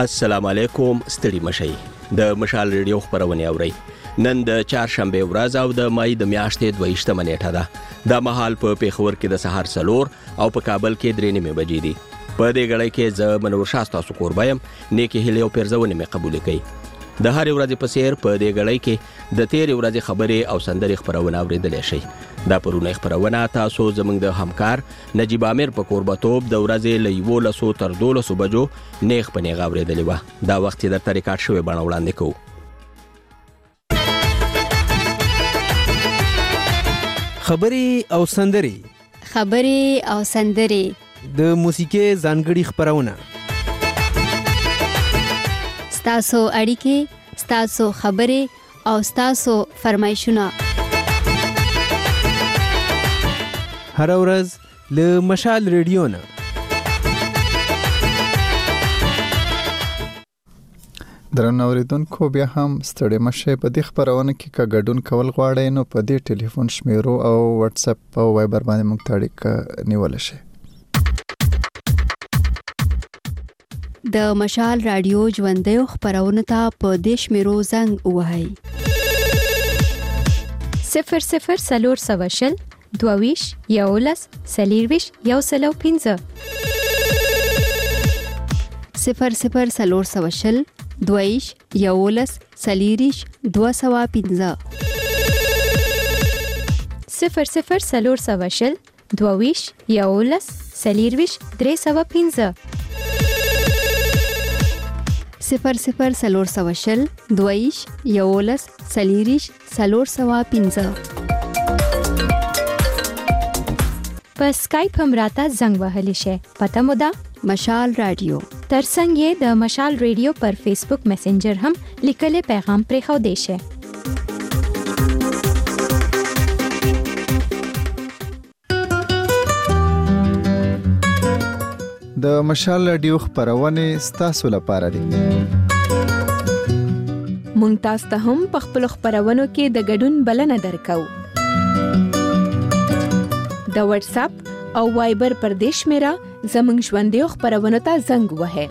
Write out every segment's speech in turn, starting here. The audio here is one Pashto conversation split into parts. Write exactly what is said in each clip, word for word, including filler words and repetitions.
السلام علیکم، ستړي مشئ. د مشال ریډیو خبرونه اورئ. نن د چهارشنبه ورځ او د مای د میاشتې دویشتمه نیټه ده. د مهال په پیښور کې د سهار څلور او په کابل کې درې نیمې بجې دي. په دې غړي کې زه منور شاه تاسو کوربایم نیکی هلي او پیرزونه مې قبول کړئ. د هر ورځې په سیر په دې غړي کې د تیر ورځې خبرې او سندري خبرونه اوریدل شي. دا پرونه خبرونه تاسو زموږ د همکار نجیب عامر په کوربتوب د ورځې له یو لسو تر دولسو بجو نیغ په نیغ اوریدلې و. دا وخت د ریکارډ شوی بڼه وړاندې کوو. خبري او سندري خبري او سندري د موسیقي ځانګړي خبرونه ستاسو اړیکې، ستاسو خبرې او ستاسو فرمایشونه هر ورځ له مشال ریډیو نه. درنو اوریدونکو، بیا هم ستړي مشه. په دې خبرونه کې کا ګډون کول غواړئ نو په دې ټلیفون شمیرو او واتس اپ او وایبر باندې موږ ته اړیکه نیول شي. د مشال رادیو ژوندۍ خبرونه ته په دې شمیرو زنګ ووهئ. صفر صفر سلور سوشل دوویش یولس سلیرویش یو سلو پینزه صفر صفر سلور سوشل دویش یولس سلیریش دو سوا پینزه صفر صفر سلور سوشل دوویش یولس سلیرویش درې سوا پینزه صفر صفر سلور سوشل دویش یولس سلیریش سلور سوا پینزه. په سکایپ هم راته زنګ وهلی شي. پته مو ده مشال رادیو. ترڅنګ یې د مشال ریډیو پر فیسبوک میسنجر هم لیکلي پیغام پرې خو دی شي. د مشال رادیو خبرونه ستاسو لپاره دي. مونږ تاسو ته هم په خپل خبرونو کې د ګډون بلنه درکو. د واتس اپ او وایبر پر دیش میرا زمنګ ژوندۍ خبرونه ته زنګ وهه.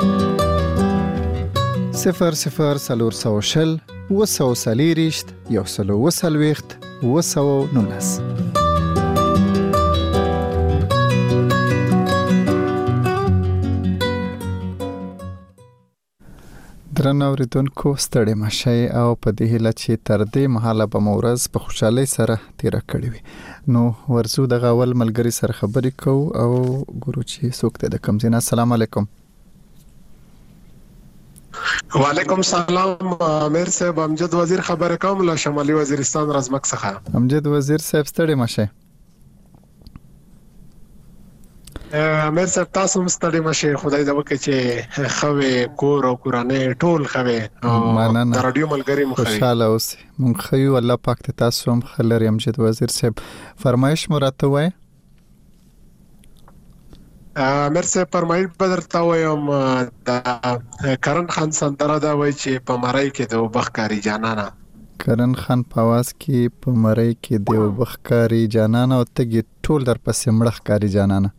صفر صفر سلور سوشل وسو سلیریشت یو سلو وسلويخت وسو نونس. درنو اوریدونکو، ستړي مشئ او په دې هیله چې تر دې مهاله به مو ورځ په خوشحالۍ سره تیره کړې وي. نو ورځو د غاول ملګری سره خبرې کوو او ګورو چې څوک دی د کوم ځای نه. السلام علیکم. وعلیکم السلام. امیر صاحب، امجد وزیر خبرې کوم له شمالي وزیرستان رزمک څخه. امجد وزیر صاحب، ستړي مشئ. امیر صاحب، تاسو مستړي مشه. خدای دې وکړي چې خوي کور او کورانه ټول خوي او د رادیو ملګری مخ خوشاله اوسئ. مونږ خو الله پاک ته تاسو هم خلر امجد وزیر صاحب. فرمایش مراته وای. امیر صاحب، فرمایش بدرته وایم. د کرن خان سندره دا وای چې په مړی کې د وبخکاری جانانا. کرن خان په आवाज کې په مړی کې د وبخکاری جانانا او تګي ټول در پسې مړخکاری جانانا.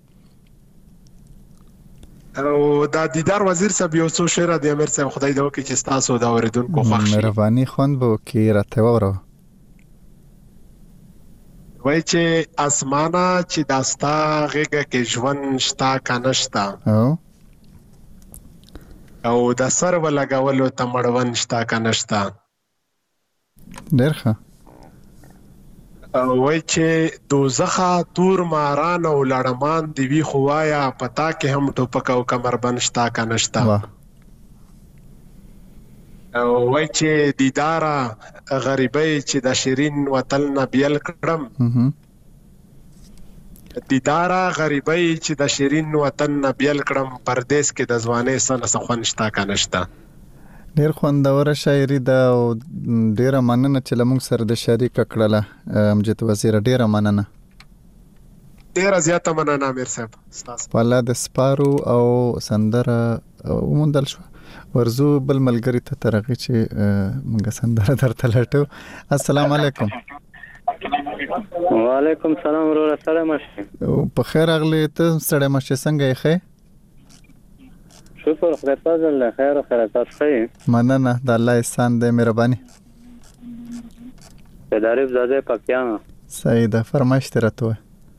او دا دیدار وزیر صاحب یو څو شعر د امیر صاحب خدای دې وکړي چې تاسو دا اوریدونکو خوښ شي. مهرباني خوند به وکړي راته وره. وای چې اسمانه چې داستا غېږه کې ژوند شتا کنهشتا او او د سر ولګولو ته مړون شتا کنهشتا. ډېر ښه. وای چې دوزخه تور ماران او لړمان دی وی خوایا پتا کې هم ټوپک او کمر بنشتا کنهشتا. وای چې دیدارا غریبۍ چې د شیرین وطن نبیل کړم. دیدارا غریبۍ چې د شیرین وطن نبیل کړم، پردیس کې د ځوانۍ سن سخونشتا کنهشتا. ډیر خوندوره شاعري ده او ډیره مننه چې لمونږ سره د شریک کړله امجد وزیر. ډیره مننه. ډیره زیاته مننه امیر صاحب. تاسو په الله د سپارو او سندره ومندل شو. ورزو بل ملګری ته ترغه چې موږ سندره درته لټو. السلام علیکم. وعلیکم السلام ورور. سلام شه. په خیر اغلی ته سړی مشه څنګه یې؟ شکر خدای فضل خیر او خیرات خیر. مننه د الله احسان دې مهرباني. پدریم زاده پاکیان. صحیح ده فرمایش ترته.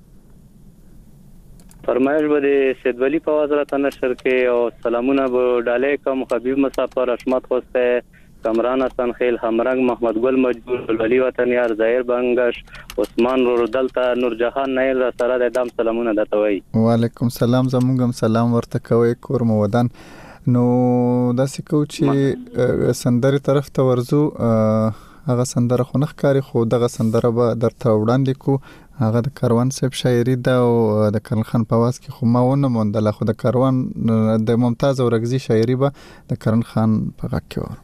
فرمایش بده سید ولی په وزارت نشر کې او سلامونه به ډاله کوم حبیب مسافر اشمت خوسته کمران حسن خیل همرنګ محمد ګل مجبور ولی وطن یار ظاهر بنگش عثمان رو دلتا نور جهان نیل را سره د دم سلامونه دته وای. وعلیکم سلام زموږ هم سلام ورته کوي کور مو ودان. نو داسې کو چې سندري طرف ته ورزو هغه سندره خو نخ کاری خو دغه سندره به درته وړاندې کو. هغه د کاروان صاحب شاعري ده او د کرن خان په واس کې خو ما ونه موندله خو د کاروان د ممتاز اورغزي شاعري به د کرن خان په غږ کې و.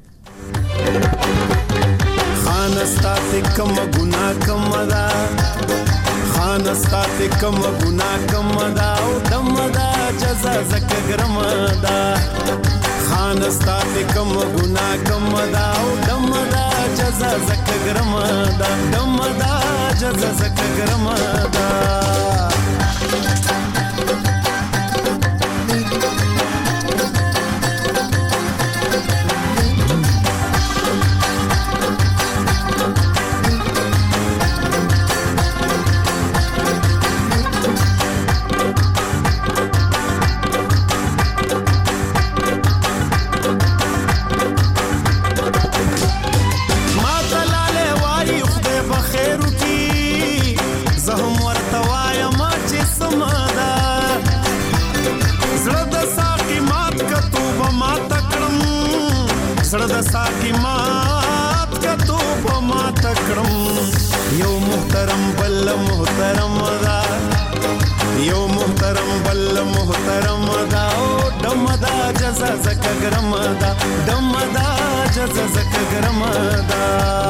خان استاد کم ګنا کم دا خان استاد کم ګنا کم دا او دم دا جزا زک ګرم دا خان استاد کم ګنا کم دا او دم دا جزا زک ګرم دا دم دا جزا زک ګرم دا زړه د ساقي مات کتو په ما تکړم یو محترم بل محترم دا یو محترم بل محترم دا او دم دا جزا زک ګرم دا دم دا جزا زک ګرم دا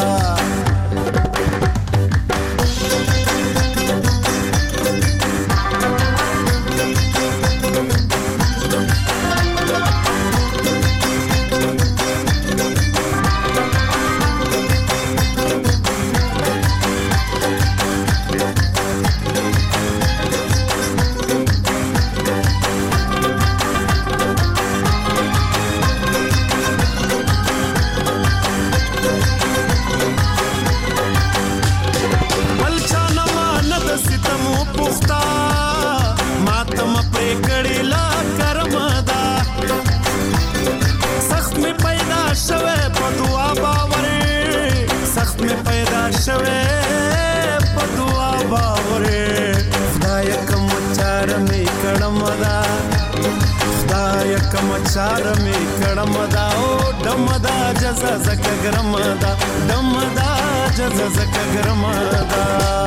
چار می کړم دا او دم دا جزا زک ګرم دا دم دا جزا زک ګرم دا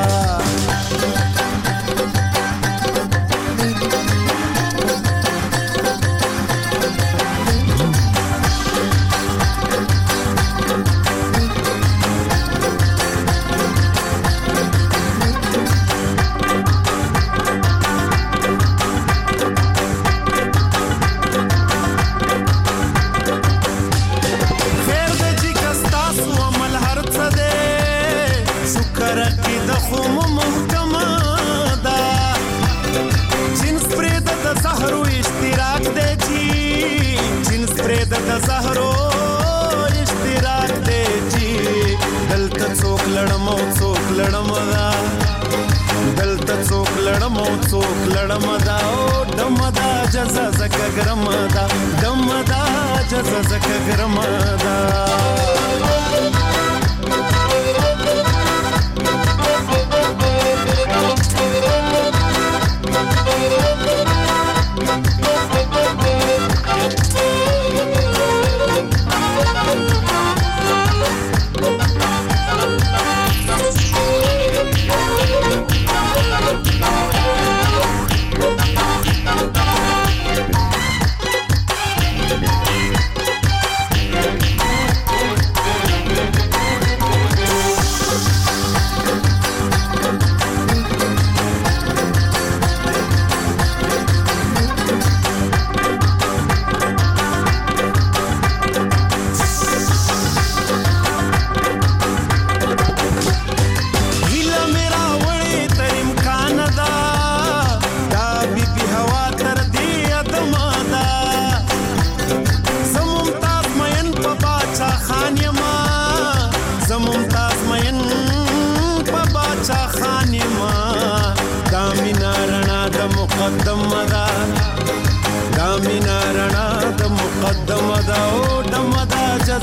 زهرو اشتراک دی جی دلته څوک لړم او څوک لړم دا دلته څوک لړم او څوک لړم دا او دم دا جزا زک ګرم دا دم دا جزا زک ګرم دا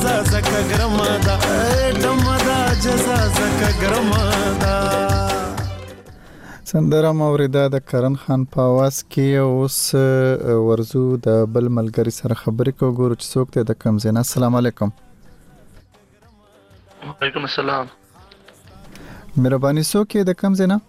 جزا زکه ګرمه ده ډمه ده جزا زکه ګرمه ده. سندره موریده د کرن خان په आवाज کې. اوس ورزو د بل ملګری سره خبرې کوو ګورو چې څوک دی د کوم ځای نه. السلام علیکم. وعلیکم السلام. مهرباني څوک دی د کوم ځای نه؟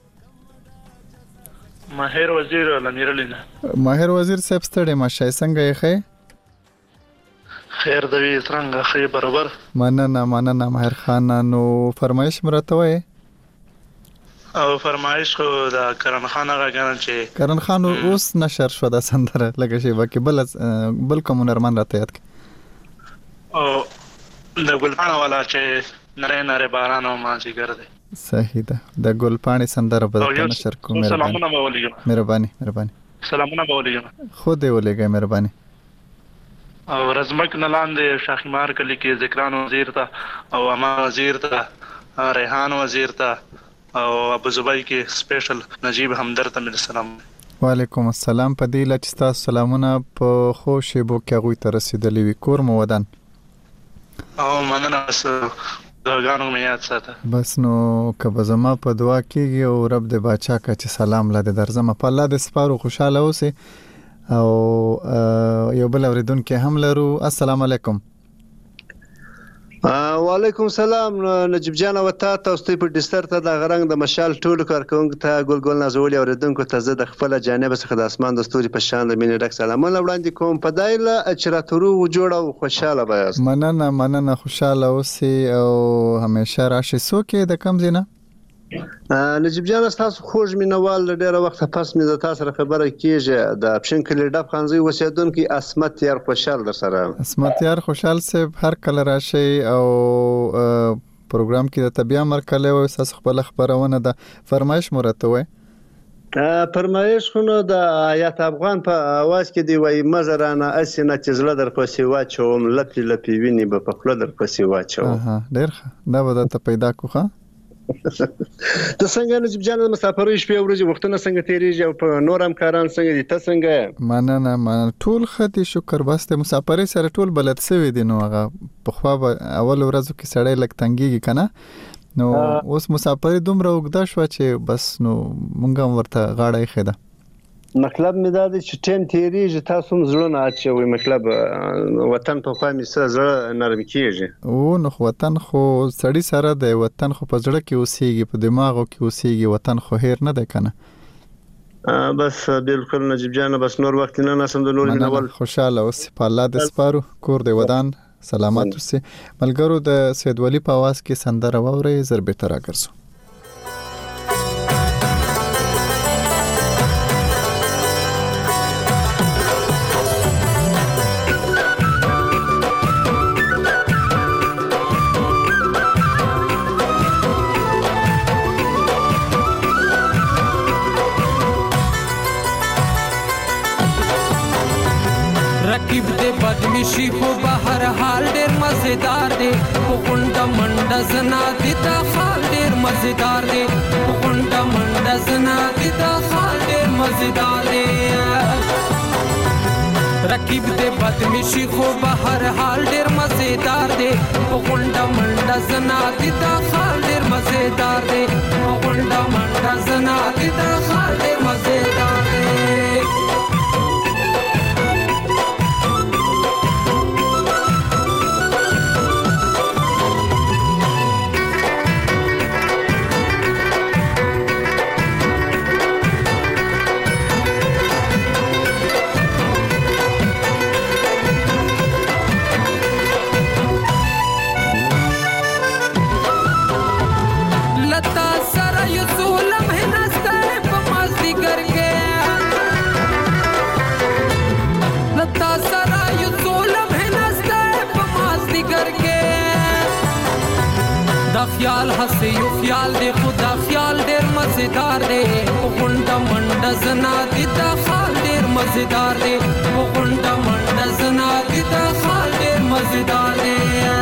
ماهر وزیر لمیرلینا. ماهر وزیر صاحب ستړي ماشه څنګه یې خې؟ خیر دوی څنګه خې برابر. مننه مننه ماهر خان. نو فرمایش مرته وای او فرمایش خو د کرن خان هغه غنل چې کرن خان اوس نشر شو د سندره لګه شی وکي بل بل کوم نرمان راته یاد کی او د ګلپاڼه والا چې نره نره باران او ما جګر دی. صحیح ده. د ګلپاڼه سندره به نشر کوم. سلامونه مولوی. مهرباني مهرباني. سلامونه مولوی. خو دې ولېګه مهرباني. او رزمک نلاندې شاخمار کلی کې ذکران وزیر ته او اما وزیر ته ریحان وزیر ته او ابو زبای کې سپیشل نجیب همدرد ته مې سلام. وعلیکم السلام. په دې لچ تاسو سلامونه په خوشې بو کې غوي ته رسیدلې وي کور مو ودان او مننه بس دعاګانو مې یاد ساته. بس نو کبه زما په دعا کېږي او رب دې باچا کا چې سلام لاده درځم په الله دې سپارو خوشاله اوسه او یو بل اوریدونکو هم لرو. السلام علیکم. وعلیکم السلام. نجیب جان او تا تاسو په ډیستر ته د غرنګ د مشال ټولو کارکونکو ته ګل ګل نازولي اوریدونکو ته زه د خپل جانب څخه د اسمان د ستوري په شان د مینې ډک سلامونه وړاندې کوم. په دایله اچراتورو جوړ او خوشاله بیاست. مننه مننه خوشاله اوسئ او همیشه راشي. سوکې د کم زینه نجیب جان تاسو خوږ مینوال ډیره وخت پس مې د تاسو سره خبره کیږي. د اپشن کلی ډب خانزي اوسیدونکو اسمت یار خوشحال در سره. اسمت یار خوشحال صاحب هر کله راشي او پروګرام کې د طبيعه مرکله او تاسو خپل خبرونه د فرمایش مرته وای. فرمایش خو نو د آیات افغان په आवाज کې دی وای مزرانه اسنه چې زړه در پسې واچوم لپی لپی ویني به په خپل در پسې واچوم. ها ډیر دا به ته پیدا کوخه. ته څنګه نجیب جان د مسافرۍ شپې ورځې وختونه څنګه تیریږي او په نور هم کاران څنګه دي؟ ته څنګه؟ مننه مننه ټول خدي شکر بس ته مسافرۍ سره ټول بلد سوي دي. نو هغه په خوا اول ورځو کې سړی لک تنګيږي کنه. نو اوس مسافرۍ دومره وګدا شو چې بس نو مونږ هم ورته غاړه خېده. مطلب مې دا دی چې ټیم تیریږي تاسو هم زړه نه اچوي. مطلب وطن په خوا مې سره زړه نرم کیږي. او نو وطن خو سړی سره دی. وطن خو په زړه کې اوسېږي په دماغو کې اوسېږي. وطن خو هیر نه دی کنه. بس بالکل نجیب جان بس نور وخت نه نسم د نور مینول. خوشاله اوس په الله د سپارو کور دی ودان سلامات اوسه. ملګرو د سید ولی په आवाज کې سندره ووري زر به تر راګرځو. بدمشي خو به هر حال ډیر مزیدار دی. غونډه منډه زنا دي دا حال ډیر مزیدار دی. غونډه منډه زنا دي دا حال ډیر مزیدار دی. رقیب دې بدمشي خو به هر حال ډیر مزیدار دی. غونډه منډه زنا دي دا حال ډیر مزیدار دی. غونډه منډه زنا دي دا حال ډیر مزیدار دی. خیال هسه یو خیال دی خدا خیال ډیر مزیدار دی. غونډه منډه زنا دي دا خال ډیر مزیدار دی. غونډه منډه زنا دي دا خال ډیر مزیدار دی.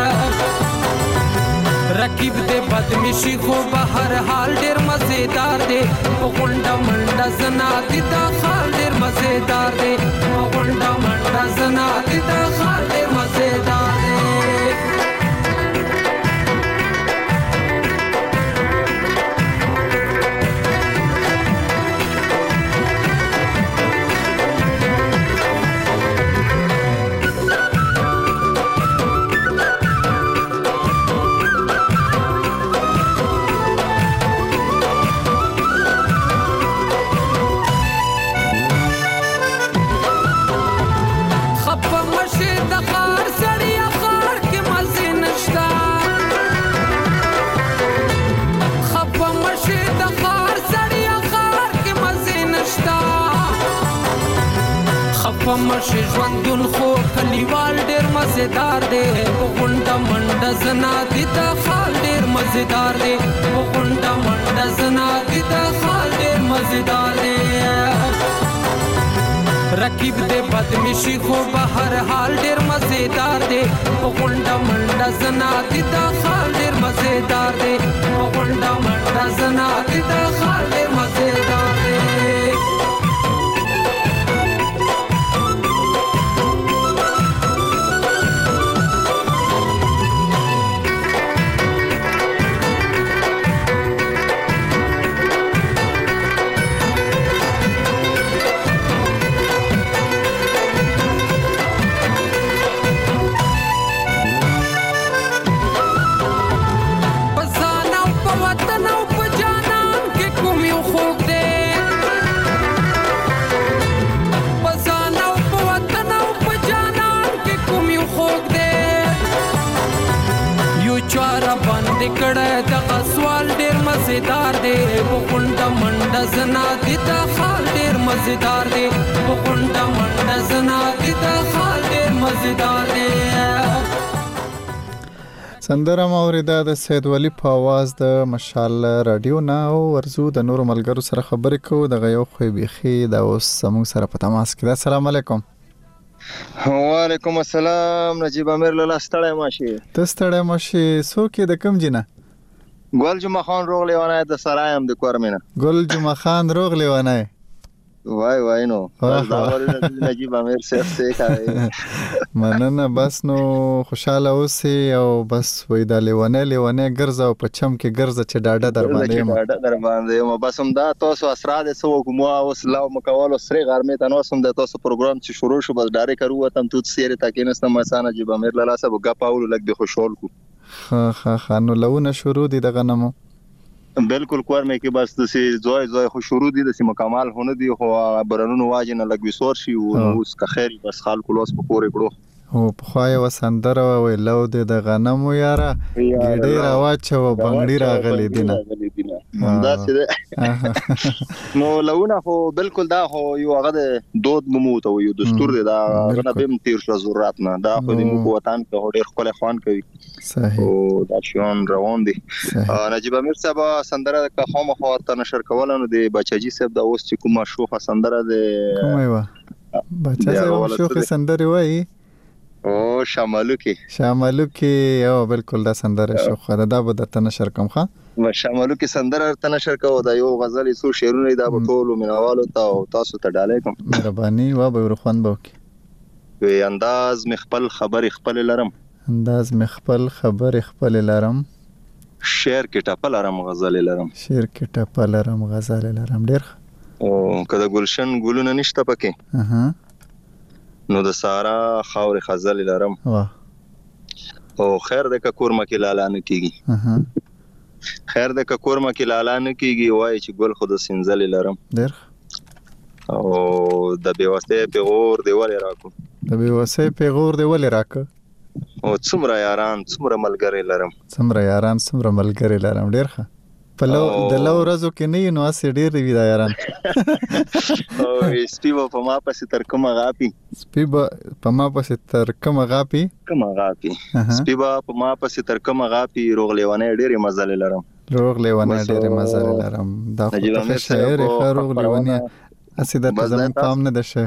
رقیب دې بدمشي خو به هر حال ډیر مزیدار دی. غونډه منډه زنا دي دا خال ډیر مزیدار دی. غونډه منډه زنا دي دا خال ډیر مزیدار دی. مشه ژوندون خو کلیوال ډیر مزیدار دی غونډه منډه زنا دي د خال ډیر مزیدار دی غونډه منډه زنا دي د خال ډیر مزیدار دی رقیب دې بدمشي خو به هر حال ډیر مزیدار دی غونډه منډه زنا دي د خال ډیر مزیدار دی غونډه منډه زنا دي د خال ډیر مزیدار دی کړه د سوال ډیر مزیدار دی غونډه منډه زنا دي د خال ډیر مزیدار دی غونډه منډه زنا دي د خال ډیر مزیدار دی سندره موریدا د سید ولی په आवाज د مشال رادیو نه ورزو د نور ملګرو سره خبرې کوو د غيو خو بيخي د اوس سمون سره په تماس کې السلام علیکم وعلیکم السلام نجیب امیر لاله ستړی ماشي ته ستړی ماشي څوک د کم جنہ ګل جمعه خان روغ لیوانای د سرایم د کورمنه ګل جمعه خان روغ لیوانای وای وای نو نجیب امیر صاحب څه کوي مننه بس نو خوشاله اوسې او بس وای د لیوانای لیوانای ګرځاو په چم کې ګرځه چې ډاډه در باندې ما ډاډه در باندې ما بس هم دا تاسو اسرار سو کوم اوس لا مکوالو سری غرمه ته نو سم د تاسو پروګرام چې شروع شو بس ډارې کرو وتم تو سیره تا کې نستم مسانه نجیب امیر لاله صاحب غپاول لګ د خوشحال کو ها ها خانو لونه شروع دي دغه نمو بالکل کورمه کې بس د سي زوی زوی خو شروع دي د سي مکمل هونه دي خو برنونو واجنه لګ وسور شي او اوس که خیر بس خال کولوس په پورې کړو او په خوای وسندره وی لو د غنمو یاره ګډې راواچو بنگړي راغلي دینه دا څه نو لونه خو بالکل دا خو یو هغه د دود مموت او یو دستور دی دا غنه بهم تیر شو ضرورت نه دا خو د مو وطن په ډېر خپل خوان کوي صحیح او دا شون روان دي نجیب امیر صاحب سندره که خامہ خو ته نشر کولنو دی بچاجي صاحب دا اوس چې کومه شوخه سندره دی کومه و بچاجي شوخه سندره وای او شاملو کې شاملو کې او بالکل دا سندره شوخه دا به د تنشر کوم ښه و شاملو کې سندره تنشر کوو دا یو غزل سو شعرونه دا په ټولو منوالو ته او تاسو ته ډالې کوم مهرباني و به ورخوان بوکي وی انداز مخبل خبر خپل لرم انداز مخبل خبر خپل لرم شعر کې ټپل لرم غزل لرم شعر کې ټپل لرم غزل لرم ډیر او کله گلشن ګلونه نشته پکې اها نو د سارا خاور خزل لرم واه او خیر د کورمه کې لاله نه کیږي اها خیر د کورمه کې لاله نه کیږي وای چې ګل خود سنزل لرم ډیر او د بیوسته پیغور دی ولې راکو د بیوسته پیغور دی ولې راکو او څومره یاران څومره ملګری لرم څومره یاران څومره ملګری لرم ډیر ښه په لو د لو ورځو کې نه نو اس ډیر دی دا یاران او سپیبه په ما پسې تر کومه غاپی سپیبه په ما پسې تر کومه غاپی کومه غاپی سپیبه په ما پسې تر کومه غاپی روغ لیوانه ډیر مزل لرم روغ لیوانه ډیر مزل لرم دا خو شاعر روغ لیوانه اسی د زمون پام نه دشه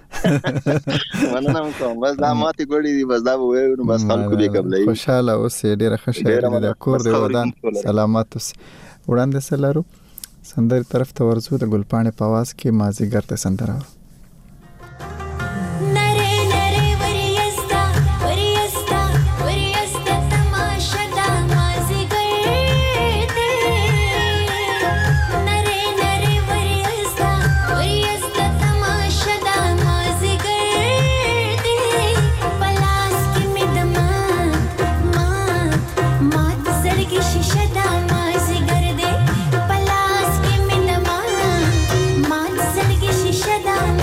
مننه کوم بس دا ماتي ګړي دي بس دا وې نو بس خلکو به قبلې خوشاله اوسې ډیره خوشاله د کور دی ودان سلامات اوسې وړاندې سلارو سندر طرف ته ورزو د ګلپانې په आवाज کې مازی ګرته سندره Shut down.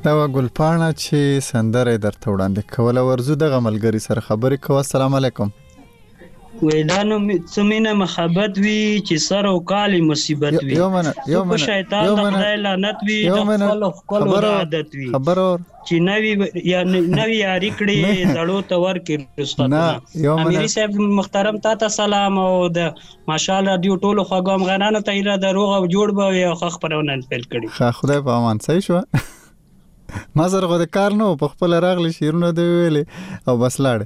دا ګلپاڼه چې سندره درته وړاندې کوله ورزو دغه ملګری سره خبرې کوه. السلام علیکم. ویدانو څمینه محبت وی چې سر او کالی مصیبت وی یو منه یو منه شیطان د خدای لعنت وی د خپل خپل عادت وی خبر اور چې نوی یا نوی یاري کړي زړو تور کې رسټونه اميري صاحب محترم تا سلام او د ماشاءالله دیو ټولو خوګم غنانه تایره د روغ او جوړ به یو خخ پرونه پیل کړي. خا خدای په امان صحیح شو ما زره غو د کار نو په خپل راغلی شیرونه دی ویلې او بس لاړ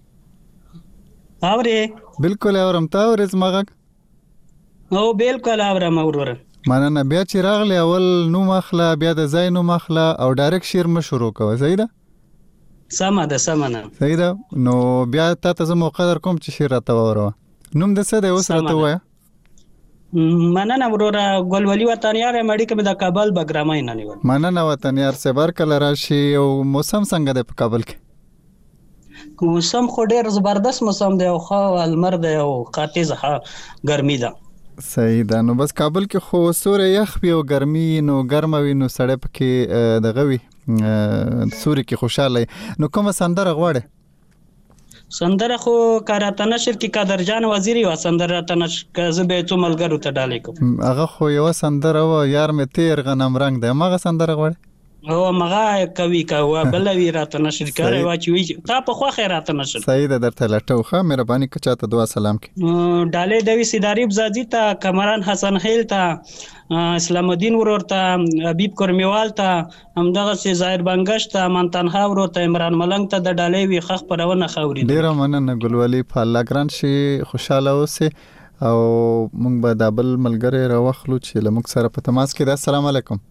اوره بالکل اورم تا ورز مغه او بالکل اورم اورور مانه بیا چې راغلی اول نو مخله بیا د زای نو مخله او ډایرکټ شیر م شروع کوه. صحیح ده سم ده سم نه صحیح ده نو بیا تا ته زمو قدر کوم چې شیر راته وره نوم د څه دی اوس راته وای مننه ورور ګلولي وطنیار مړی کې د کابل بګرامای نه نیول. مننه وطنیار سه بار کله راشي او موسم څنګه دی په کابل کې؟ موسم خو ډیر زبردست موسم دی او خو المر دی او قاتز ګرمي ده. صحیح ده. نو بس کابل کې خو سوري یخ وي او ګرمي نو ګرم وي نو سړی پکې دغه وي سوري کې خوشاله. نو کومه سندره غواړي؟ سندره خو کاراته نشر کې قادرجان وزیری و سندره تنش کزبه تو ملګرو ته ډالې کوم. هغه خو یو سندره و یار مې تیر غنم رنگ ده مغه سندره غواړي؟ او مغه کوي کا و بلوي راته نشر کوي واچوي تا په خو خیرات نشر. صحیح ده درته لټوخه مهرباني کچا ته دعا سلام کی. ډالې دوی سیداری بزادي ته کمران حسن خیل ته اسلام الدین ورور ته حبیب کرمیوال ته همدغه سي ظاهر بنگش ته منتنها ورور ته عمران ملنګ ته د ډالې وی خخ پرونه خوري. ډیر مننه ګلولي په الله ګران شي خوشاله اوسه او مونږ به د بل ملګری راوخلو چې لمک سره په تماس کې ده. السلام علیکم.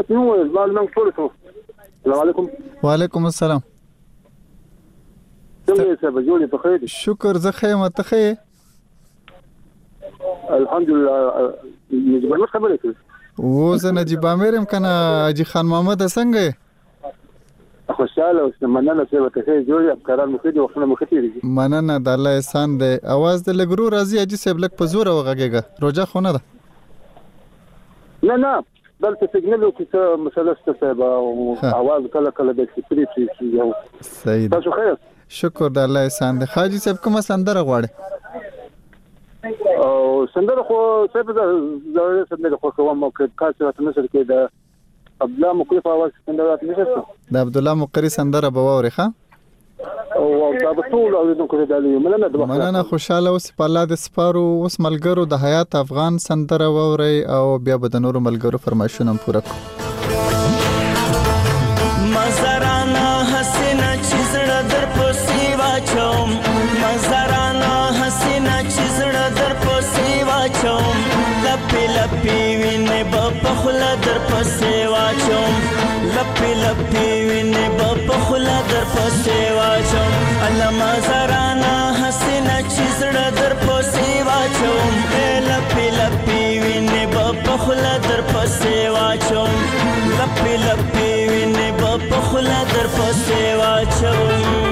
السلام علیکم. وعلیکم السلام. څنګه څه بجوړې په خیر؟ شکر زه خیر مته خیر. الحمدلله نجيب امیر خبرې کوي. و زه نجيب امیر ام کنه اجي خان محمد څنګه؟ خوشاله اوس مننه چې وته خیر جوړې افکاران مخې دي وختونه مخې دي. مننه د الله احسان دی. आवाज د لګرو راځي اجي سیب لک په زور وغږیږي روجا خونه ده. نه نه دلته سیګنل او څه مسله ستاسو به आवाज کله کله د سپریټ شي یو. صحیح. تاسو خیر؟ شکر د الله احسان دی. حاجی صاحب کومه سندره غواړي؟ او سندره خو څه په زړه سندره خو کوم او کاڅه راته نشر کې د عبد الله مقری په आवाज سندره راته نشر د عبد الله مقری سندره به ووري ښه او دا په ټول او د کوم دالي مننه د مننه خوشاله اوس په الله د سپارو اوس ملګرو د حیات افغان سندره ووري او بیا به د نورو ملګرو فرمایشونه پوره کړو. مزرانا حسینا چیزړه در پوسی واچوم مزرانا حسینا چیزړه در پوسی واچوم لپی لپی وینه په خلا در پوسی واچوم لپی لپی وینه په خلا در پوسی واچوم الله مزرانا حسینا چیزړه در پوسی واچوم لپی لپی وینه په خلا در پوسی واچوم لپی لپی وینه په خلا در پوسی واچوم.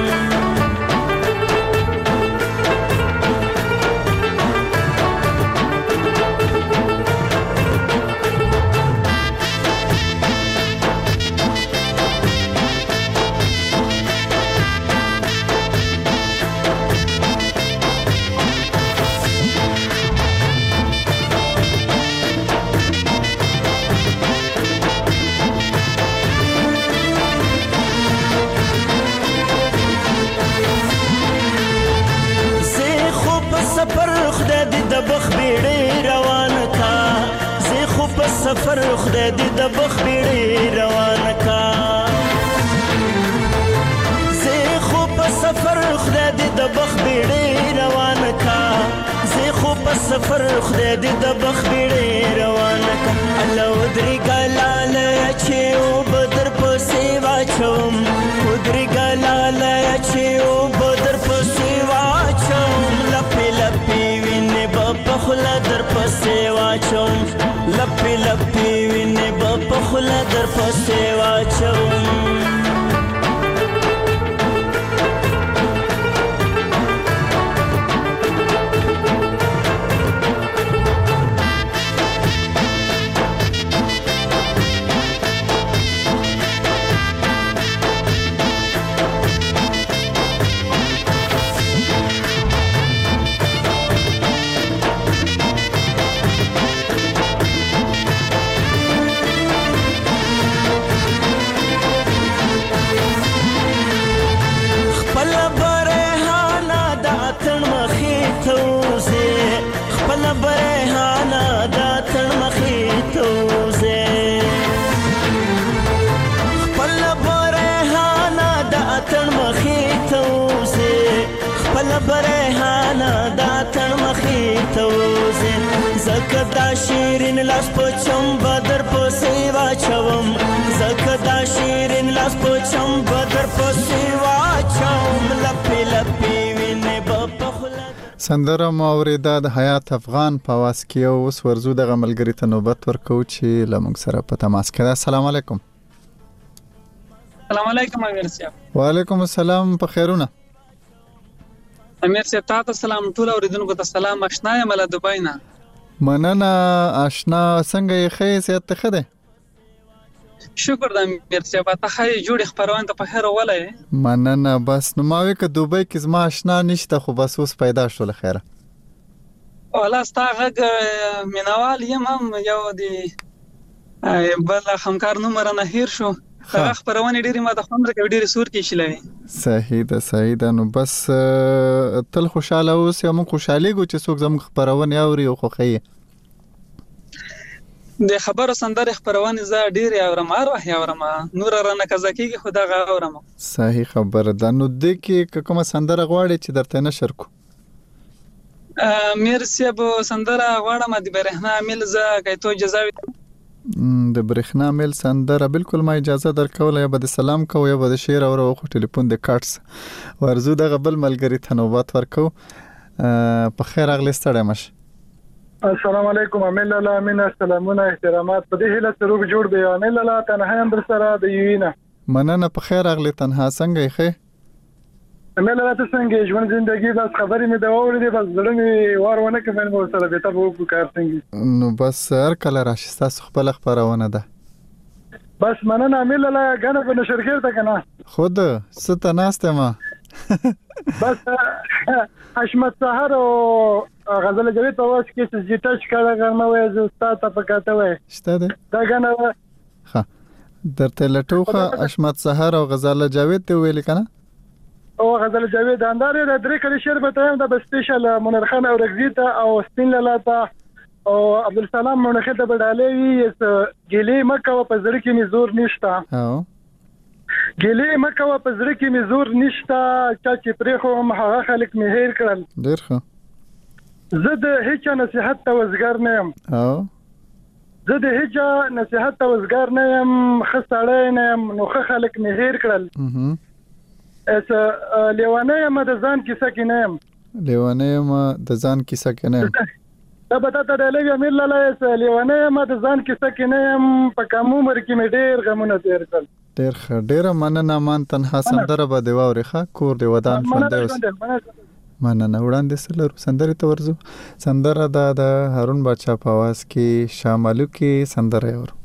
سفر خدای دې د بخ بیړې روان کا زه خو په سفر خدای دې د بخ بیړې روان کا زه خو په سفر خدای دې د بخ بیړې روان کا الله ودري ګلاله چې او بدر په سیوا چوم ودري ګلاله چې او بدر په سیوا چوم لپی لپی وینه په خلا در په سیوا چوم لپی لپی وینه په خلا در په سیوا چوم. برهانا دا تن مخې ته وزم زکه دا شیرین لاس په چم بدر په سیوا چوم زکه دا شیرین لاس په چم بدر په سیوا چوم لپی لپی وینې په خلا سندره مو اوریدا د حیات افغان په واس کې اوس ورزو د غملګری ته نوبت ورکو چې لمونږ سره په تماس کې. السلام علیکم. السلام علیکم امیر صاحب. وعلیکم السلام. په خیرونه امیر صاحب؟ تاسو سلام ټول اوریدونکو ته سلام. آشنا یم له دوبۍ نه. مننه آشنا. څنګه یې؟ ښه صحت ته ښه دی؟ شکر د امیر صاحب. ته ښه جوړې خپروان ته په خیر ولې؟ مننه. بس نو ما وی که دوبۍ کې زما آشنا نشته خو بس اوس پیدا شو له خیره. والله ستا غږ مینوال یم هم یو دی بل همکار نومره نه هیر شو. هغه خپرونه ډېرې ما د خوند راکوي ډېرې سور کې شلوي. صحیح ده صحیح ده. نو بس تل خوشاله اوس یا موږ خوشحالېږو چې څوک زموږ خپرونې اوري او خوښوي. د خبرو سندرې خپرونې زه ډېرې اورم هر وخت یې اورم نوره رانه قضا کېږي خو دغه اورم. صحیح خبره ده. نو دې کې که کومه سندره غواړې چې درته نشر کړو؟ امیر صاحب سندره غواړم د برېښنا میل زه که تو اجازه وي. د برېښنا میل سندره بالکل ما اجازه درکوله. یا به د سلام کو یا به د شعر اورو خو ټلیفون د کاټس ورزو دغه بل ملګری ته نوبت ورکو. په خیر راغلی ستړی مشه. السلام علیکم. امین الله امین سلامونه احترامات. په دې هیله سروک جوړ دی. امین الله تنها هم در سره د یوینا. مننه. په خیر راغلی تنها. څنګه یې؟ ښه امین الله ته څنګه ژوند زندگی بس خبرې مې دا اورېدې بس زړه مې وار ونه کړ مې سره به تاسو وکړو کار څنګه. نو بس هر کله راشي تاسو خپل خبرونه ده. بس مننه امین الله غنه په نشرګر ته کنه خود ست ناسته ما بس حشمت سحر او غزل جاوید په واس کې چې جټچ کړه غرمه وای زه ستاسو په کاته وای شته ده دا غنه ها درته لټوخه حشمت سحر او غزل جاوید ته ویل کنه او غزل جاوید اندار د درې کلی شعر به ته د سپیشل منیر خان او رغزیتا او سپین لاله او عبدالسلام مونخه ته بدالې ګلې مکه په زړه کې می زور نشته او ګلې مکه په زړه کې می زور نشته چې پرې خو هغه خلک می هیر کړل ډیر ښه زه د هیڅ نصيحت ته وزګار نه یم او زه د هیڅ نصيحت ته وزګار نه یم خسړې نه یم نو خه خلک می هیر کړل اس لیوانه یم د ځان کیسه کې نه یم لیوانه یم د ځان کیسه کې نه یم دا به تاسو د لګي امیر لاله اس لیوانه یم د ځان کیسه کې نه یم په کوم عمر کې مې ډیر غمونه تیر کړل ډیر ښه ډیر مننه مان تنها سندره به دی واوري ښه کور دی ودان فندوس مننه وړاندې سره سندره ته ورزو سندره د هارون بادشاہ په आवाज کې شاملو کې سندره ورو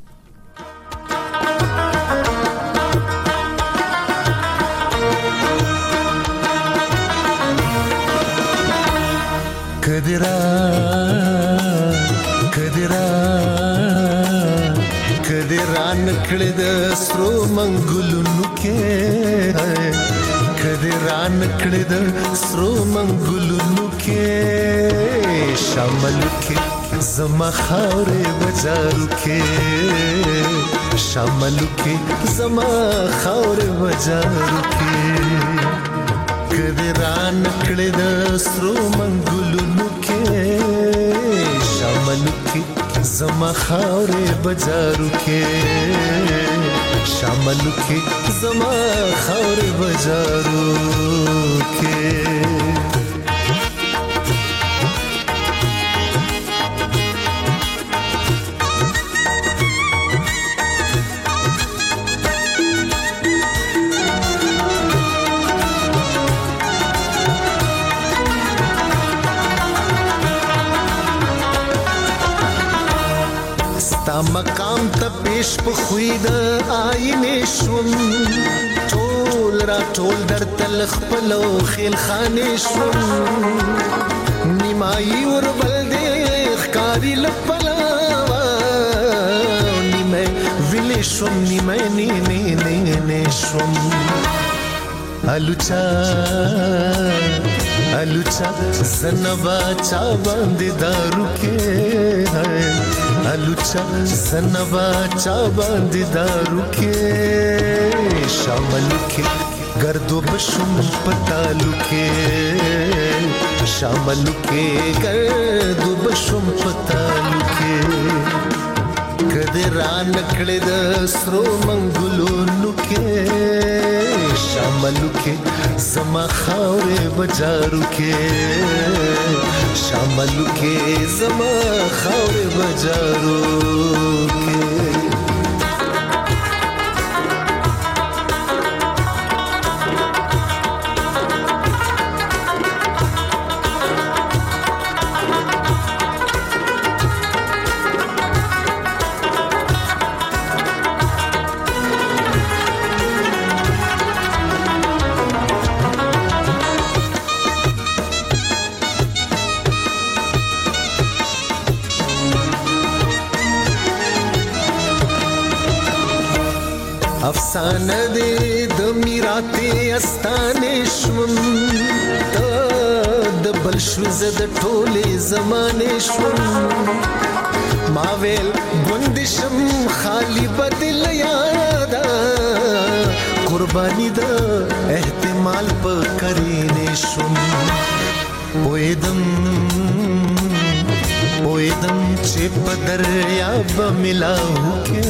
کدرا کدرا کدرا نکړه د سرو منګلونو کې کدرا نکړه د سرو منګلونو کې شامل کې زما خاورې بازارو کې شامل کې زما خاورې بازارو کې کدرا نکړه د سرو منګلونو کې شامل کې زما خاورې بازارو کې شامل کې زما خاورې بازارو کې مقام ته پیش په خوې د آینې شوم ټول را ټول در تل خپل خیل خانې شوم نیمایي ور بل دې ښکاری لپلاوا نیمه ویلې شوم نیمه نیمه نیمه شوم الوچا الوچا زنبا چا باندې دارو کې ہے الوچا زنبا چا باندې دارو کې شامل کې गर्दो बशुम पतालू के शामलू के गर्दो बशुम पतालू के कदे रान कड़े द स्रो मंगुलो नुके शामलू के जमा खावरे बजारू के शामलू के जमा खावरे बजारू के अफसाना दे द मिराते अस्तानेश्वम द बलश्विज द टोले जमानेश्वम मावेल गुंदिशम खाली बदिल यादा कुर्बानी द एहतिमाल प करीनेश्वम पोएदम पोएदम चे पदरिया ब मिलाऊ के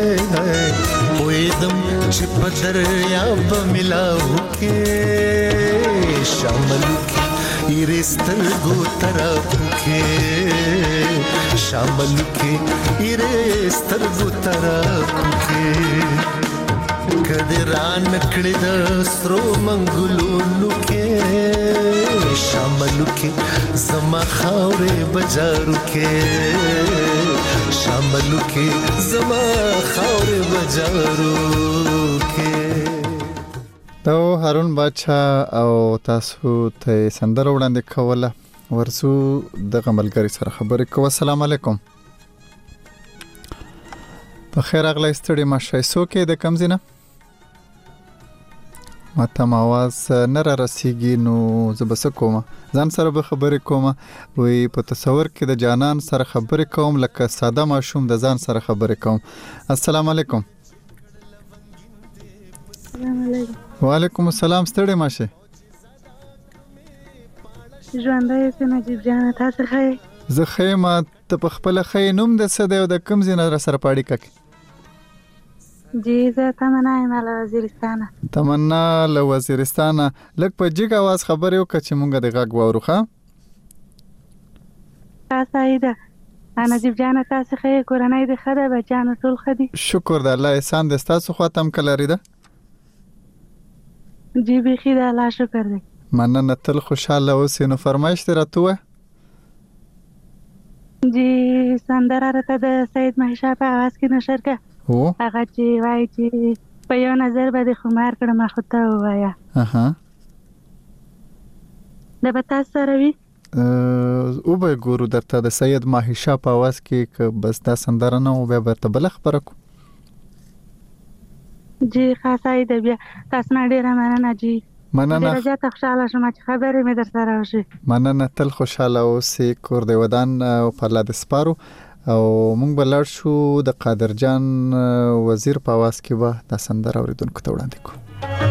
पोएदम चे पदरिया ब मिलाऊ के शामलू के इरेस्तर गो तरफ के शामलू के इरेस्तर गो तरफ के कदरान नकड़े द स्रो मंगुलो नुके शामलू के जमा खावरे बजारू के शामलू के जमा खावरे बजारू के तो हारून बादशाह او تاسو ته سندره وړاندې کوله ورسو د ملګری سره خبرې کوو. السلام علیکم. په خیر اغلی ستړي ماشه سو کې د کم زینه ماته आवाज نه را رسیږي نو زه بس کوم ځان سره به خبرې کوم وي په تصور کې د جانان سره خبرې کوم لکه ساده ماشوم د ځان سره خبرې کوم. السلام علیکم. السلام علیکم. وعلیکم السلام. ستړي ماشه ژوند یې نجیب جان تاسو ښه زه خیمه ته په خپل خې نوم د څه دی او د کم زینه را سره پاړی کک جی زه تمنا یم له وزیرستان. تمنا له وزیرستان. لک په جګ आवाज خبرې وکړه چې مونږ د غږ واورو ښه تاسو ایده نجیب جان تاسو ښه کورنۍ د خره بچانو ټول خدي شکر د الله احسان د تاسو خاطم کلری ده جی بخیر الله شکر دی مننه تل خوشاله اوسې. نو فرمایش تر اتوه جی سندره راته د سید مهشا په आवाज کې نشر کا او هغه چې وایي چې په یو نظر باندې خمار کړم خو ته وایا اها د بتا سره وی او به ګورو درته د سید مهشا په आवाज کې ک بس دا سندره نه او به برته بل خبره کو جی خاصه دی بیا تاسو نه ډیره مننه جی مننه درجه خوشاله شوم چې خبرې مې در سره وشي. مننه تل خوشاله اوسې. کور دی ودان او په لاده سپارو او مونږ بلار شو د قادر جان وزیر په आवाज کې به د سندره اوریدونکو ته وړاندې کو.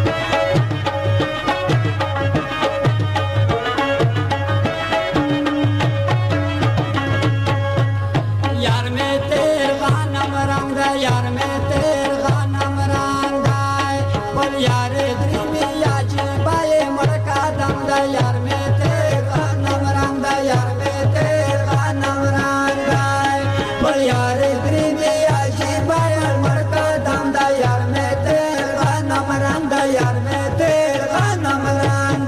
यार में तेर गानम रंग यार में तेर गानम रंग बोल यार द्रिमी याज बाए मड़का दम दा यार में तेर गानम रंग यार में तेर गानम रंग बोल यार द्रिमी याज बाए मड़का दम दा यार में तेर गानम रंग यार में तेर गानम रंग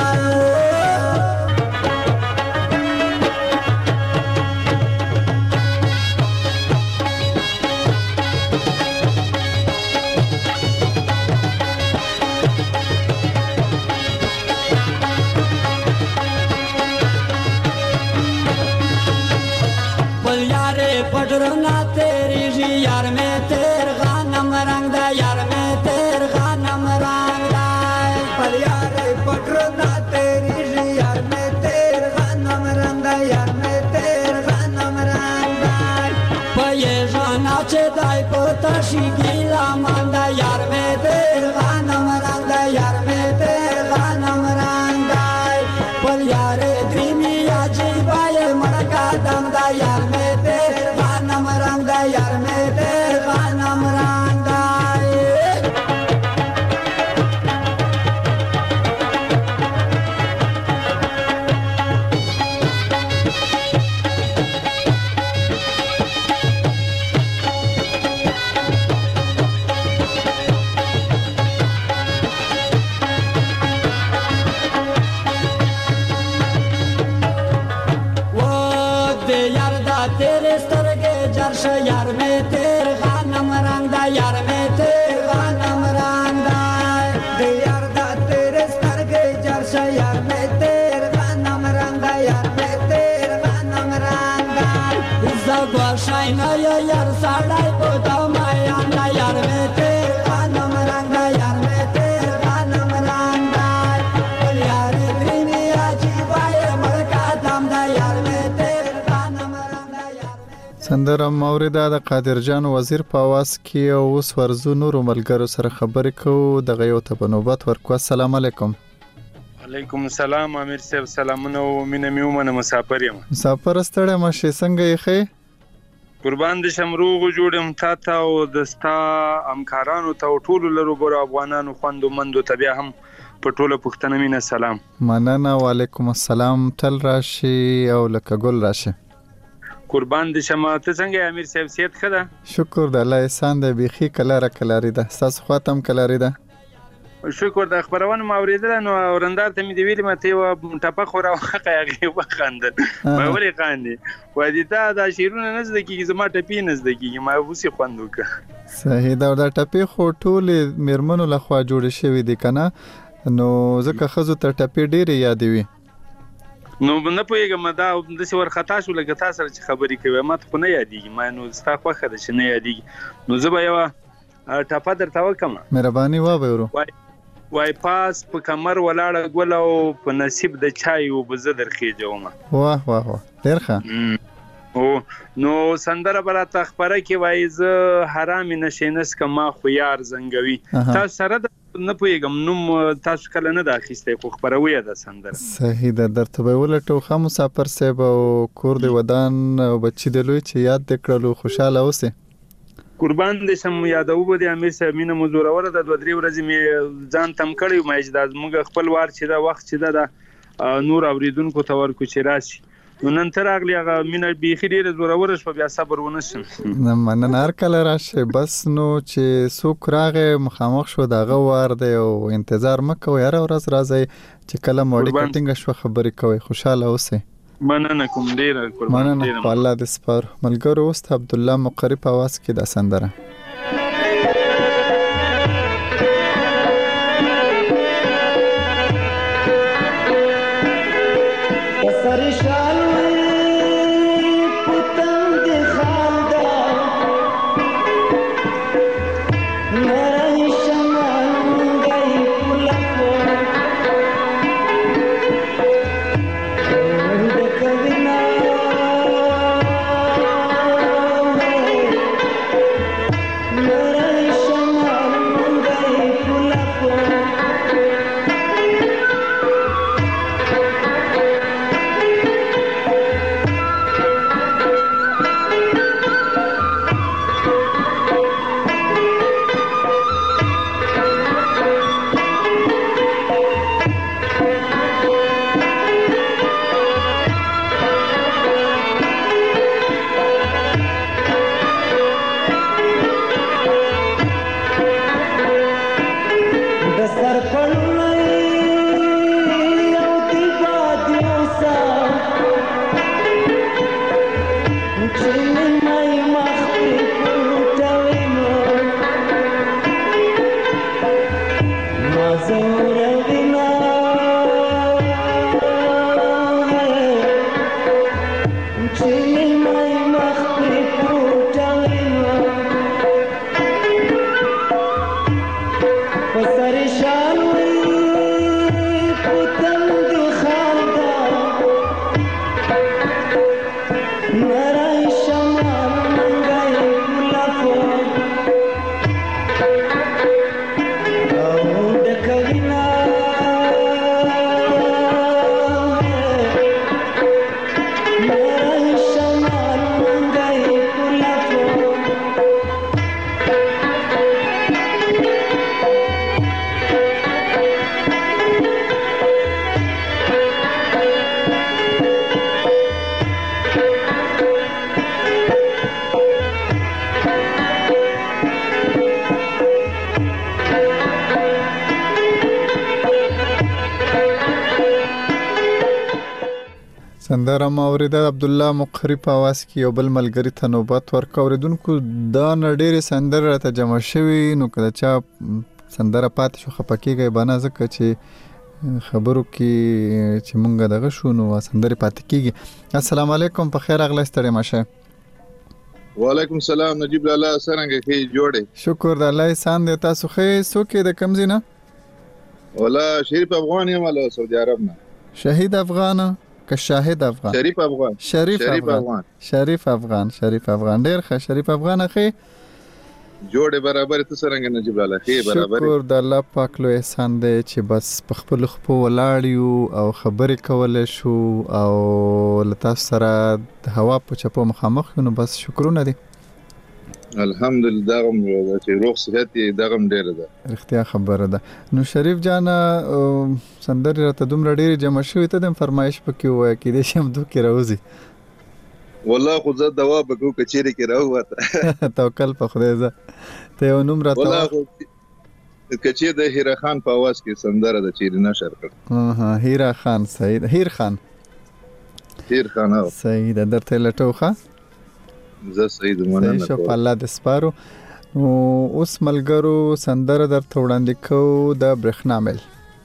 पटरना तेरी जी यार में तेर गानम रंग दा यार में तेर गानम रंग दा पर यार पटरना तेरी जी यार में तेर गानम रंग दा यार में तेर गानम रंग दा पये जाना चे दाई पोता शी गीला मांदा यार में तेर गानम रंग दा यार यार दा तेरे स्तरगे जर्शा यार में तेरे गानम रंगा यार में तेरे गानम रंगा इज़ा ग्वाशाइना या यार साड़ाई पोता माया ना यार में तेरे गानम रंगा यार में तेरे गानम रंगा यार दिनी आजी बाय मलका दाम दा यार में तेरे गानम रंगा यार سندره موریده د قادر جان وزیر په आवाज کې او اوس ورزو نور ملګرو سره خبرې کوو د غيو ته په نوبت ورکو. السلام علیکم. علیکم السلام امیر صاحب، سلامونه او مینه میومنه مسافر یم. مسافر ستړی مشه څنګه یې خې؟ قربان دې شمروغ جوړم تا ته او د ستا همکارانو ته ټول لرو ګور افغانانو خوندو مندو ته بیا هم په ټوله پښتنه مینه سلام. مننه. وعلیکم السلام. تل راشي او لکه ګل راشي. قربان دې شمه. ته څنګه امیر صاحب صحت ښه ده؟ شکر د الله احسان دی. بیخي کلاره کلاری ده. ستاسو خواته هم کلاری ده؟ شکر. د خبرونه ما اوریدل نو ورندار ته مې دی ویلي مته یو ټپه خو راوخه هغه وخندل ما ولې خاندي وادي ته دا شیرونه نزد کیږي زما ټپی نزد کیږي ما وسی خوند وکړه. صحیح دا د ټپی خو ټول میرمنو لخوا جوړ شوی دي کنه نو ځکه خزو ته ټپی ډیر یادوي نو نه پوهیږم دا د څور خطا شو لکه تاسو سره چې خبرې کوي ما ته خو نه یادېږي ما نو ستا خوښه ده چې نه یادېږي نو زه به یو ټپه درته وکړم. مهرباني وایو. وای پاس په کمر ولاړه ګل او په نصیب د چای او بزه درخېجوم. واه واه واه ډېر ښه. او نو سندره براته خبره کې وای زه حرام نشینس کما خو یار زنګوي تاسو سره نه پوهیږم نوم تاسو کله نه د اخیسته خو خبروي ده سندره. صحیح ده. درته به ولټو خو مسافر صاحب او کور دی ودان او بچی د لوی چې یاد دکړلو خوشاله اوسه. قربان دې سم یادو بده امیر صاحب مینه مزوره ده د درې ورځې می ځان تم کړی ما اجازه موږ خپل وار چې دا وخت چې دا نور اوریدونکو ته ورکو چې راشي نو نن تر اغلی هغه مینه بیخي ډیره زوره شو بیا صبر ونشم. نه مننه هر کله راشه بس نو چې څوک راغې مخامخ شو دغه وار دی او انتظار مکوئ هر ورځ راځي چې کله موړی کټینګ شو خبرې کوي خوشاله اوسئ. مننه کوم ډیره قربان. مننه په الله دې سپار. ملګرو اوس عبد الله مقری په आवाज کې د سندره سندره مورید عبد الله مقری په आवाज کې یو بل ملګری ته نوبت ورکوریدونکو دا نړۍ سندره ته جمع شوی نو کله چا سندره پات شو خپکیږي بنا زکه چې خبرو کې چې مونږ دغه شو نو سندره پات کیږي. السلام علیکم، په خیر اغلی ستړي مشه. وعلیکم السلام نجیب لالا، څنګه کې جوړه؟ شکر د الله احسان دی. تاسو خې سوکې د کم زینه؟ ولا شریف افغان یم له سعودي عرب نه. شهید افغان که شاهد افغان؟ شریف افغان. شریف افغان. شریف افغان. شریف افغان ډیر ښه. شریف افغان اخی جوړه برابر ته څنګه نجیب لالا خې برابر؟ شکر د الله پاک لو احسان دی چې بس په خپل خپل ولاړیو او خبرې کول شو او لتا سره د هوا په چپو مخامخ نو بس شکرونه دي. الحمدلله دغم چې روغ صحت یې دغم ډیر ده. رښتیا خبره ده. نو شریف جان سندر راته دومره ډیر جمع شوی ته د فرمایش پکې وای کې دې شم دوه کې راوځي. والله خو زه دوا بکو کچېری کې راوته. توکل په خدای زه ته یو نوم راته والله کچې د هیرا خان په आवाज کې سندره د چیرې نشر کړ. ها هیرا خان سید هیر خان هیر خان او سید درته لټوخه زه سید مننه شو په الله د سپارو. نو اوس ملګرو سندره درته وړاندې کوو د برېښنا مل.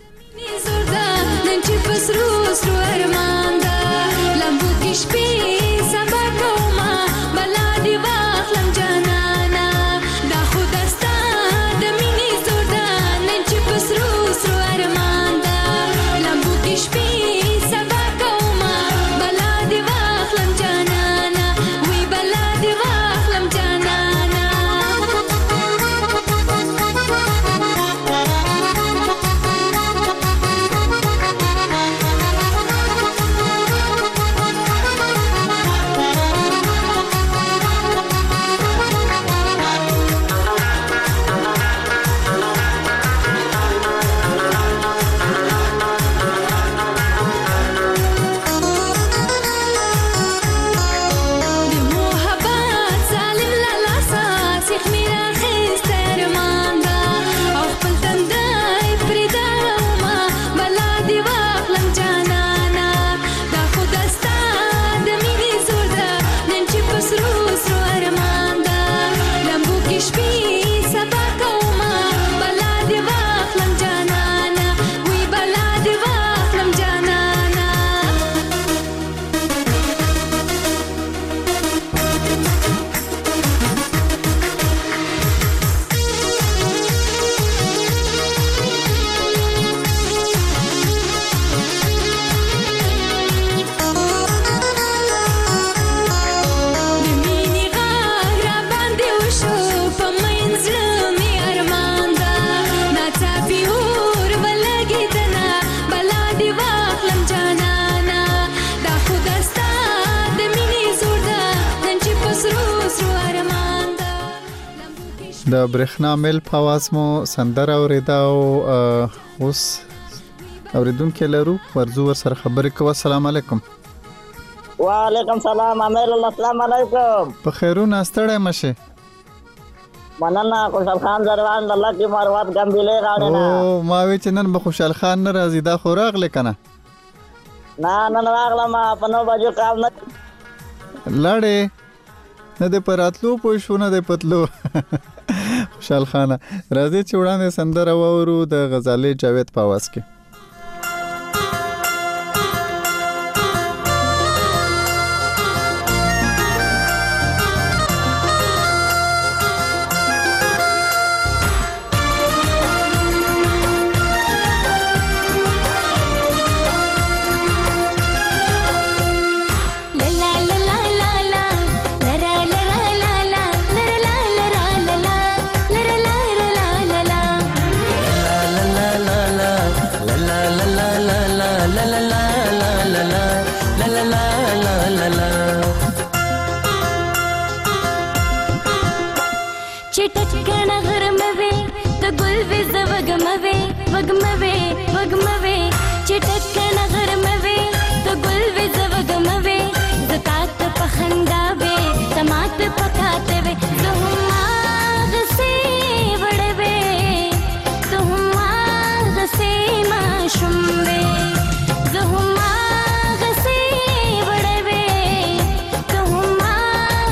د برېښنا مل په आवाज مو سندره اوریدا او اوس اوریدونکو لرو ورزو ور سره خبرې کوو. السلام علیکم. وعلیکم سلام امیر الله. السلام علیکم. په خیرونه ستړی مشه. مننه خوشحال خان زروان الله کی مروت ګمبلې راوړې نه. او ما وی چې نن به خوشحال خان نه راځي دا خو راغله کنه. نه نه راغله ما په نو بجو کار نه لړې نه د پراتلو پوه شو نه د پتلو. خوشحال خان راځي چې وړاندې سندره وورو د غزالی جاوید په आवाज کې.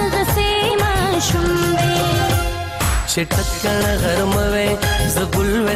چټکن غرموي زګل و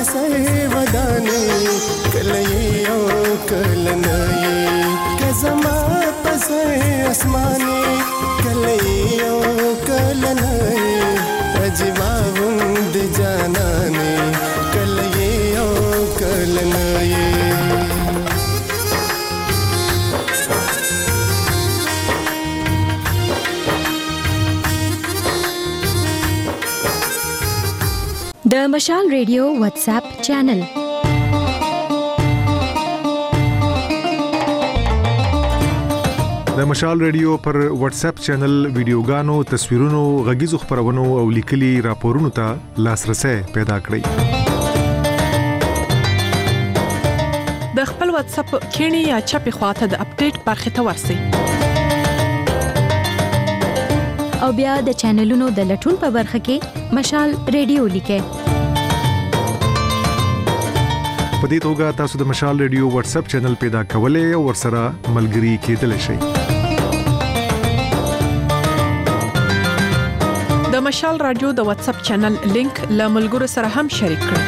پسر ودانې کله یو کله نه که زما پسر اسمانې کله یو کله نه عجیبا غوند جانانې کله یو کله نه د مشال ریډیو واتس اپ چینل د مشال ریډیو پر واتس اپ چینل ویډیوګانو تصویرونو غږیزو خبرونو او لیکلي راپورونو ته لاسرسي پیدا کړئ د خپل واتس اپ کینی یا چپی خواته د اپډیټ برخه ته ورسئ او بیا د چینلونو د لټون په برخه کې مشال ریډیو لیکئ په دې توګه تاسو د مشال ریډیو واتس اپ چینل پیدا کولای او ورسره ملګري کېدلی شئ د مشال رادیو د واتس اپ چینل لینک له ملګرو سره هم شریک کړئ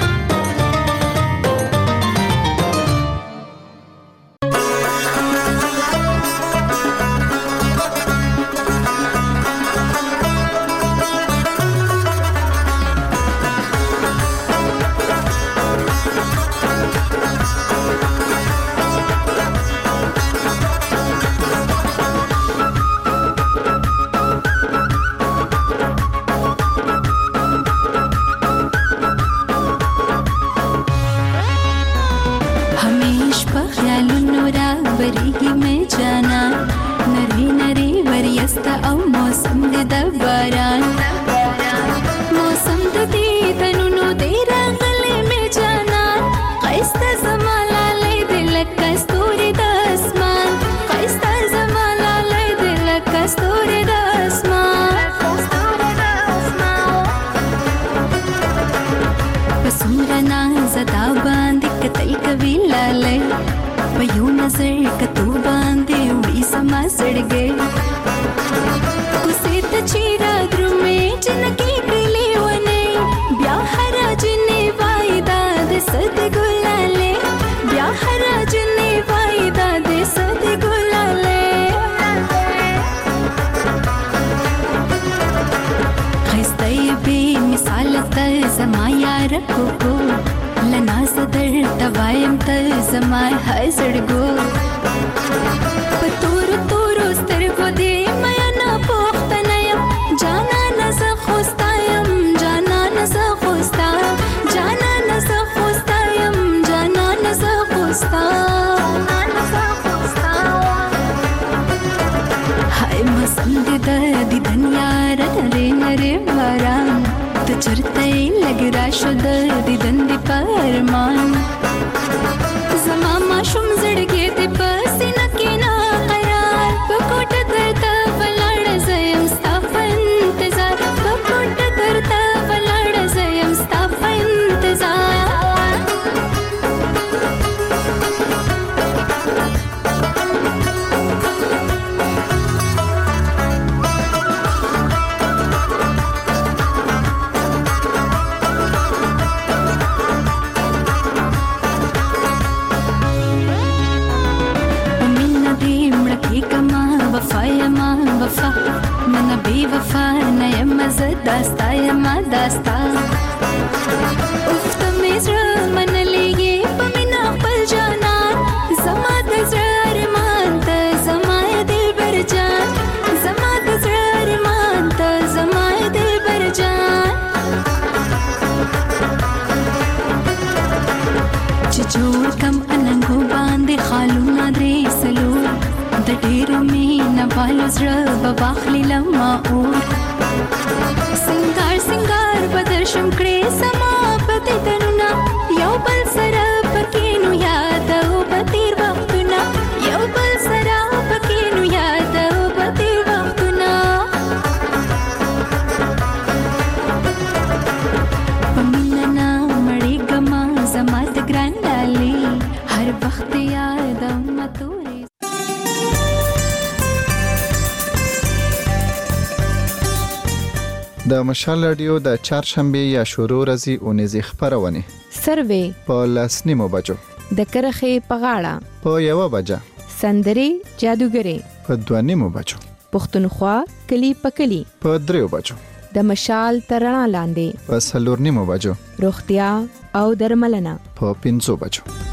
د مشال رادیو د چهارشنبه یا شروع ورځې اونیزې خبرونه سروې په لسنیمو بجو د کرخې په غاړه په یو بجه سندري جادوګري په دوانیمو بجو پښتونخوا کلی په کلی په دریو بجو د مشال ترنا لاندې په سلورنیمو بجو روغتیا او درملنه په پنځو بجو